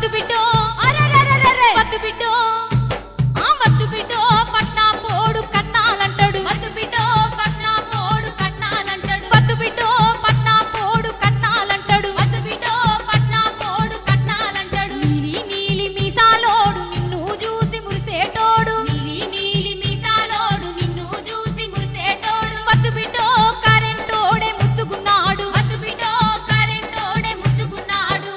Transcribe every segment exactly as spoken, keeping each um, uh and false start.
వద్దు బిడ్డో అరెరెరెరెరె వద్దు బిడ్డో ఆ వద్దు బిడ్డో పట్నా పోడు కన్నాలంటాడు వద్దు బిడ్డో పట్నా పోడు కన్నాలంటాడు వద్దు బిడ్డో పట్నా పోడు కన్నాలంటాడు వద్దు బిడ్డో పట్నా పోడు కన్నాలంటాడు నీలి నీలి మీసాలోడు నిన్ను చూసి మురిసేటోడు నీలి నీలి మీసాలోడు నిన్ను చూసి మురిసేటోడు వద్దు బిడ్డో కరెంటోడే ముద్దుకున్నాడు వద్దు బిడ్డో కరెంటోడే ముద్దుకున్నాడు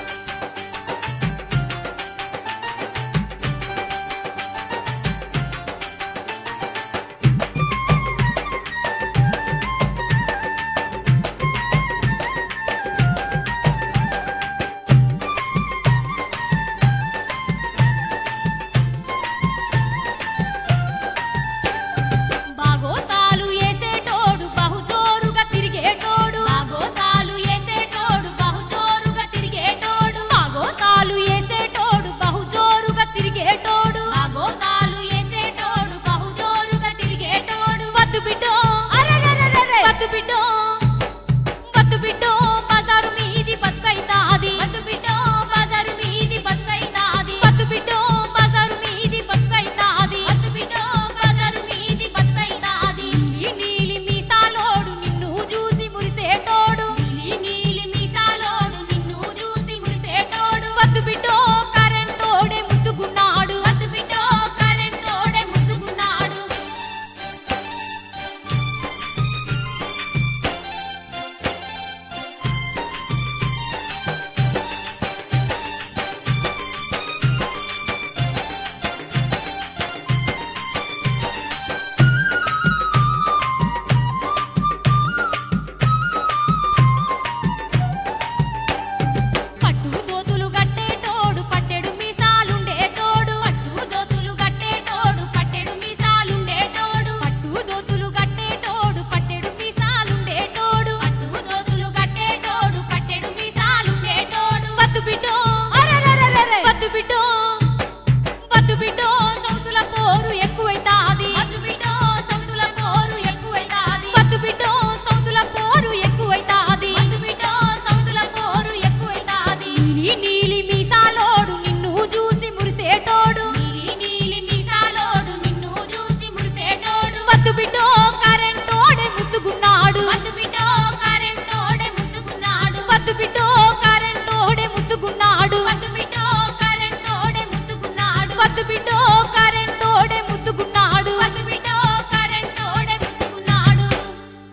బాగోతాలు ఏసేటోడు బహుజోరుగా తిరిగేటోడు బాగోతాలు ఏసేటోడు బహుజోరుగా తిరిగేటోడు బాగోతాలు ఏసేటోడు బహుజోరుగా తిరిగేటోడు బాగోతాలు ఏసేటోడు బహుజోరుగా తిరిగేటోడు వద్దు బిడ్డో అరెరెరెరెరె వద్దు బిడ్డో వద్దు బిడ్డో బజారు మీది బతుకైతాది వద్దు బిడ్డో బజారు మీది బతుకైతాది వద్దు బిడ్డో బజారు మీది బతుకైతాది వద్దు బిడ్డో బజారు మీది బతుకైతాది నీలి నీలి మీసాలోడు నిన్ను చూసి మురిసేటోడు నీలి నీలి మీసాలోడు నిన్ను చూసి మురిసేటోడు వద్దు బిడ్డో